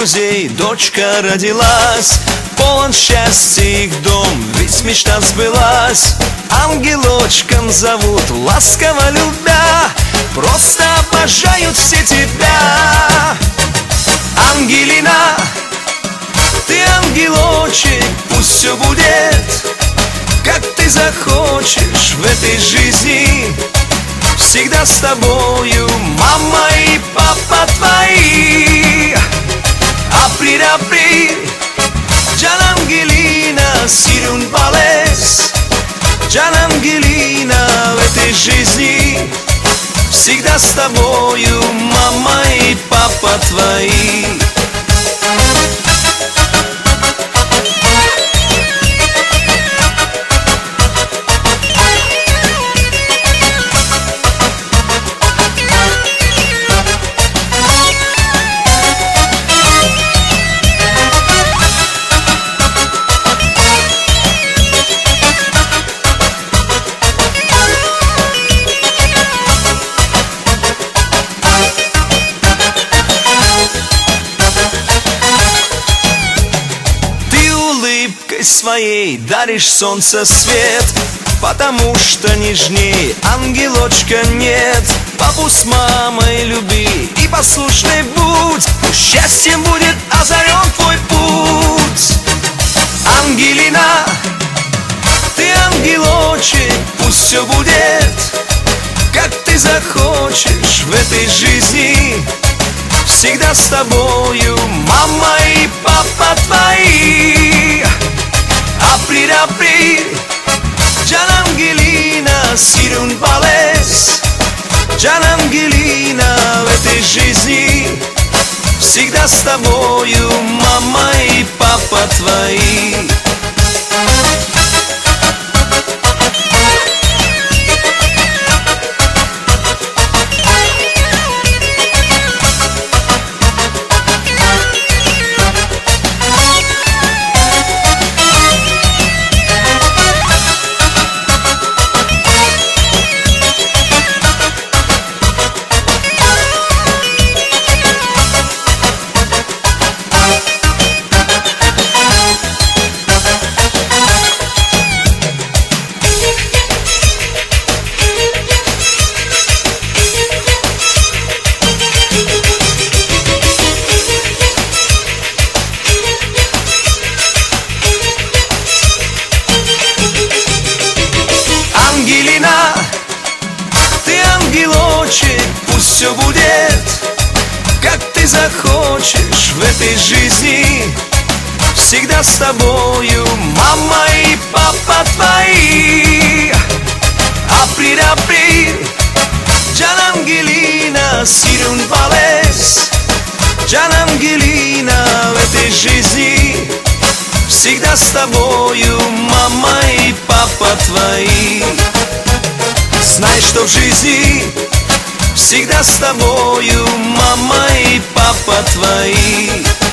друзей дочка родилась. Полон счастья их дом, ведь мечта сбылась. Ангелочком зовут, ласково любя, просто обожают все тебя. Ангелина, ты ангелочек, пусть все будет, как ты захочешь в этой жизни. Всегда с тобою мама и папа твои. Априль, априль, Gian Angelina, сирун балес. Gian Angelina, в этой жизни всегда с тобою мама и папа твои. Своей даришь солнце свет, потому что нежней ангелочка нет. Папу с мамой люби и послушный будь, счастьем будет озарен твой путь. Ангелина, ты ангелочек, пусть все будет, как ты захочешь в этой жизни. Всегда с тобою мама и папа твои. Априль, априль, Gian Angelina, сирун балес. Gian Angelina, в этой жизни всегда с тобою мама и папа твои. Пусть все будет, как ты захочешь в этой жизни. Всегда с тобою мама и папа твои. Априль, априль, Gian Angelina, сирун балес. Gian Angelina, в этой жизни всегда с тобою мама и папа твои. Знай, что в жизни всегда с тобою мама и папа твои.